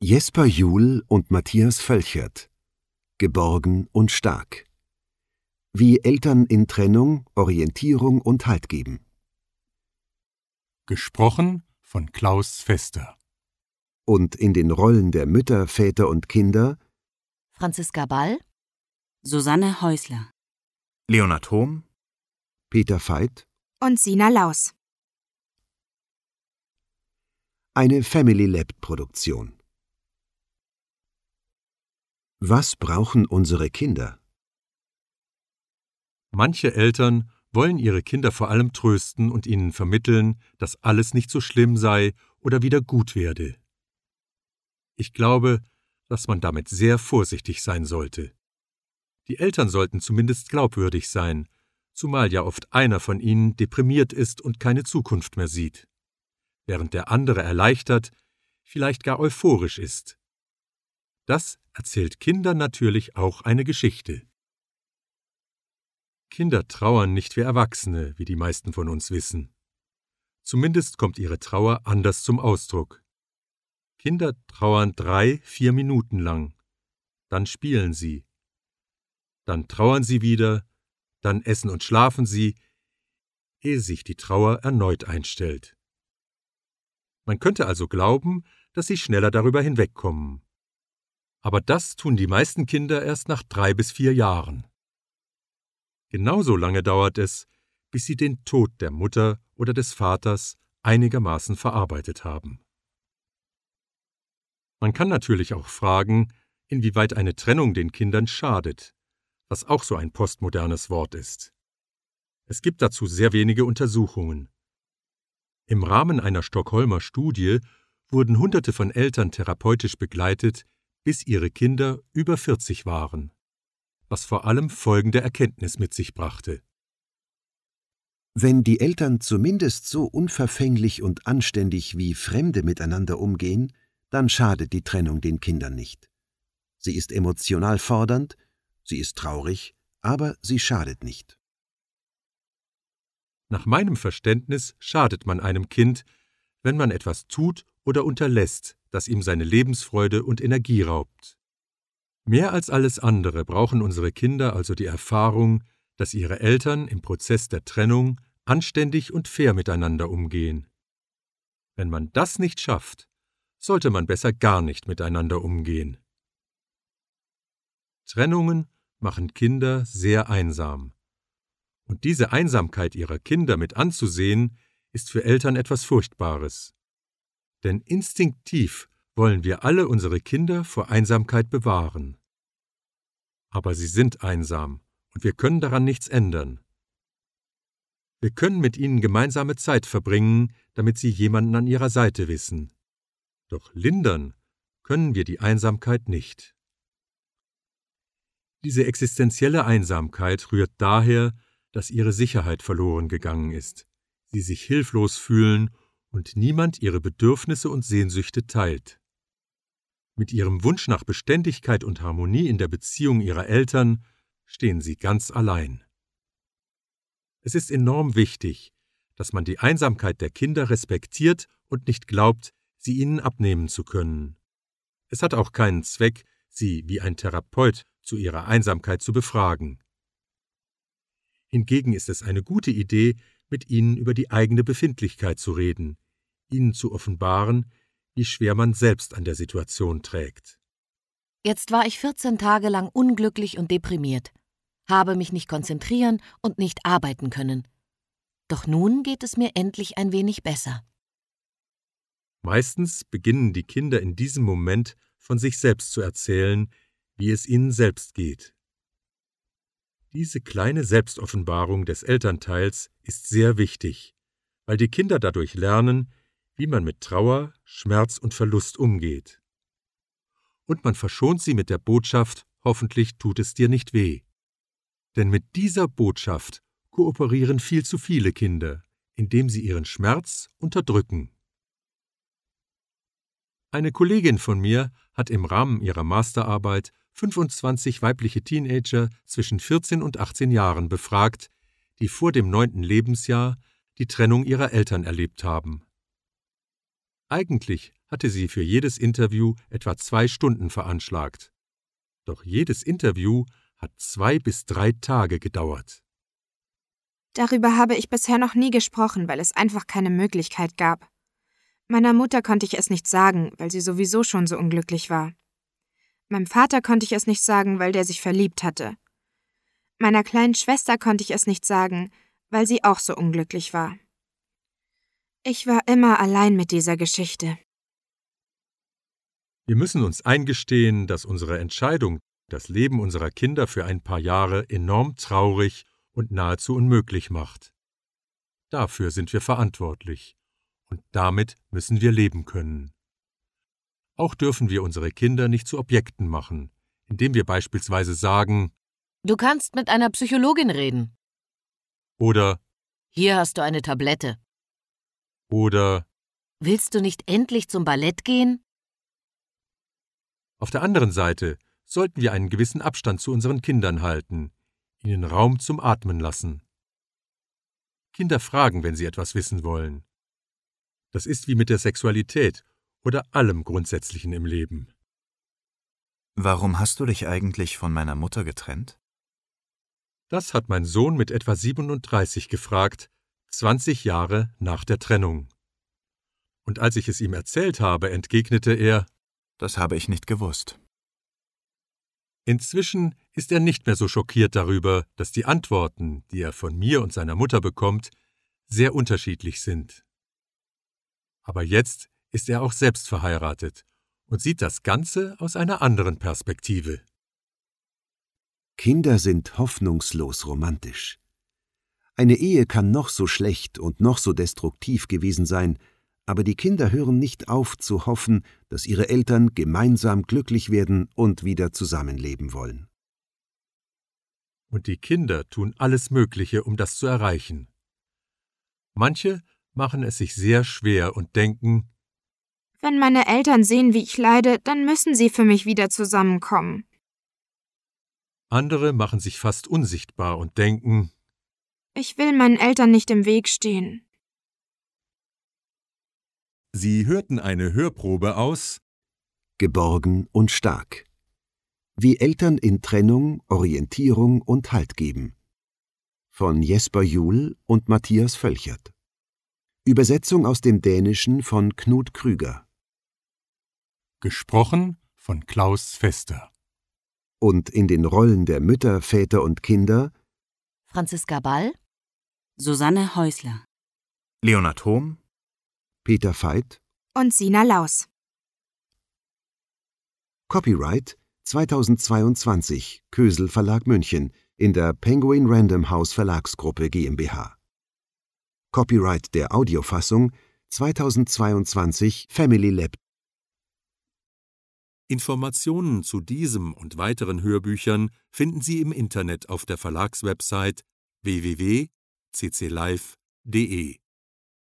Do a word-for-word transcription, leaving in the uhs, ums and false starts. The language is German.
Jesper Juhl und Matthias Völchert. Geborgen und stark. Wie Eltern in Trennung Orientierung und Halt geben. Gesprochen von Klaus Fester. Und in den Rollen der Mütter, Väter und Kinder Franziska Ball, Susanne Häusler, Leonhard Hohm, Peter Veit und Sina Laus. Eine Family Lab Produktion. Was brauchen unsere Kinder? Manche Eltern wollen ihre Kinder vor allem trösten und ihnen vermitteln, dass alles nicht so schlimm sei oder wieder gut werde. Ich glaube, dass man damit sehr vorsichtig sein sollte. Die Eltern sollten zumindest glaubwürdig sein, zumal ja oft einer von ihnen deprimiert ist und keine Zukunft mehr sieht, während der andere erleichtert, vielleicht gar euphorisch ist. Das erzählt Kindern natürlich auch eine Geschichte. Kinder trauern nicht wie Erwachsene, wie die meisten von uns wissen. Zumindest kommt ihre Trauer anders zum Ausdruck. Kinder trauern drei, vier Minuten lang. Dann spielen sie. Dann trauern sie wieder, dann essen und schlafen sie, ehe sich die Trauer erneut einstellt. Man könnte also glauben, dass sie schneller darüber hinwegkommen. Aber das tun die meisten Kinder erst nach drei bis vier Jahren. Genauso lange dauert es, bis sie den Tod der Mutter oder des Vaters einigermaßen verarbeitet haben. Man kann natürlich auch fragen, inwieweit eine Trennung den Kindern schadet, was auch so ein postmodernes Wort ist. Es gibt dazu sehr wenige Untersuchungen. Im Rahmen einer Stockholmer Studie wurden Hunderte von Eltern therapeutisch begleitet, bis ihre Kinder über vierzig waren, was vor allem folgende Erkenntnis mit sich brachte. Wenn die Eltern zumindest so unverfänglich und anständig wie Fremde miteinander umgehen, dann schadet die Trennung den Kindern nicht. Sie ist emotional fordernd, sie ist traurig, aber sie schadet nicht. Nach meinem Verständnis schadet man einem Kind, wenn man etwas tut oder unterlässt, das ihm seine Lebensfreude und Energie raubt. Mehr als alles andere brauchen unsere Kinder also die Erfahrung, dass ihre Eltern im Prozess der Trennung anständig und fair miteinander umgehen. Wenn man das nicht schafft, sollte man besser gar nicht miteinander umgehen. Trennungen machen Kinder sehr einsam. Und diese Einsamkeit ihrer Kinder mit anzusehen, ist für Eltern etwas Furchtbares. Denn instinktiv wollen wir alle unsere Kinder vor Einsamkeit bewahren. Aber sie sind einsam und wir können daran nichts ändern. Wir können mit ihnen gemeinsame Zeit verbringen, damit sie jemanden an ihrer Seite wissen. Doch lindern können wir die Einsamkeit nicht. Diese existenzielle Einsamkeit rührt daher, dass ihre Sicherheit verloren gegangen ist, sie sich hilflos fühlen und niemand ihre Bedürfnisse und Sehnsüchte teilt. Mit ihrem Wunsch nach Beständigkeit und Harmonie in der Beziehung ihrer Eltern stehen sie ganz allein. Es ist enorm wichtig, dass man die Einsamkeit der Kinder respektiert und nicht glaubt, sie ihnen abnehmen zu können. Es hat auch keinen Zweck, sie wie ein Therapeut zu ihrer Einsamkeit zu befragen. Hingegen ist es eine gute Idee, mit ihnen über die eigene Befindlichkeit zu reden, ihnen zu offenbaren, wie schwer man selbst an der Situation trägt. Jetzt war ich vierzehn Tage lang unglücklich und deprimiert, habe mich nicht konzentrieren und nicht arbeiten können. Doch nun geht es mir endlich ein wenig besser. Meistens beginnen die Kinder in diesem Moment von sich selbst zu erzählen, wie es ihnen selbst geht. Diese kleine Selbstoffenbarung des Elternteils ist sehr wichtig, weil die Kinder dadurch lernen, wie man mit Trauer, Schmerz und Verlust umgeht. Und man verschont sie mit der Botschaft, hoffentlich tut es dir nicht weh. Denn mit dieser Botschaft kooperieren viel zu viele Kinder, indem sie ihren Schmerz unterdrücken. Eine Kollegin von mir hat im Rahmen ihrer Masterarbeit fünfundzwanzig weibliche Teenager zwischen vierzehn und achtzehn Jahren befragt, die vor dem neunten Lebensjahr die Trennung ihrer Eltern erlebt haben. Eigentlich hatte sie für jedes Interview etwa zwei Stunden veranschlagt. Doch jedes Interview hat zwei bis drei Tage gedauert. Darüber habe ich bisher noch nie gesprochen, weil es einfach keine Möglichkeit gab. Meiner Mutter konnte ich es nicht sagen, weil sie sowieso schon so unglücklich war. Meinem Vater konnte ich es nicht sagen, weil der sich verliebt hatte. Meiner kleinen Schwester konnte ich es nicht sagen, weil sie auch so unglücklich war. Ich war immer allein mit dieser Geschichte. Wir müssen uns eingestehen, dass unsere Entscheidung, das Leben unserer Kinder für ein paar Jahre enorm traurig und nahezu unmöglich macht. Dafür sind wir verantwortlich, und damit müssen wir leben können. Auch dürfen wir unsere Kinder nicht zu Objekten machen, indem wir beispielsweise sagen: Du kannst mit einer Psychologin reden. Oder Hier hast du eine Tablette. Oder Willst du nicht endlich zum Ballett gehen? Auf der anderen Seite sollten wir einen gewissen Abstand zu unseren Kindern halten, ihnen Raum zum Atmen lassen. Kinder fragen, wenn sie etwas wissen wollen. Das ist wie mit der Sexualität oder allem Grundsätzlichen im Leben. Warum hast du dich eigentlich von meiner Mutter getrennt? Das hat mein Sohn mit etwa siebenunddreißig gefragt, zwanzig Jahre nach der Trennung. Und als ich es ihm erzählt habe, entgegnete er: Das habe ich nicht gewusst. Inzwischen ist er nicht mehr so schockiert darüber, dass die Antworten, die er von mir und seiner Mutter bekommt, sehr unterschiedlich sind. Aber jetzt ist er auch selbst verheiratet und sieht das Ganze aus einer anderen Perspektive. Kinder sind hoffnungslos romantisch. Eine Ehe kann noch so schlecht und noch so destruktiv gewesen sein, aber die Kinder hören nicht auf zu hoffen, dass ihre Eltern gemeinsam glücklich werden und wieder zusammenleben wollen. Und die Kinder tun alles Mögliche, um das zu erreichen. Manche machen es sich sehr schwer und denken: Wenn meine Eltern sehen, wie ich leide, dann müssen sie für mich wieder zusammenkommen. Andere machen sich fast unsichtbar und denken: Ich will meinen Eltern nicht im Weg stehen. Sie hörten eine Hörprobe aus Geborgen und stark. Wie Eltern in Trennung Orientierung und Halt geben. Von Jesper Juhl und Matthias Völchert. Übersetzung aus dem Dänischen von Knut Krüger. Gesprochen von Klaus Fester. Und in den Rollen der Mütter, Väter und Kinder Franziska Ball, Susanne Häusler, Leonhard Hohm, Peter Veit. Und Sina Laus. Copyright zweitausendzweiundzwanzig Kösel Verlag München in der Penguin Random House Verlagsgruppe GmbH. Copyright der Audiofassung zweitausendzweiundzwanzig Family Lab. Informationen zu diesem und weiteren Hörbüchern finden Sie im Internet auf der Verlagswebsite w w w punkt c c live punkt d e.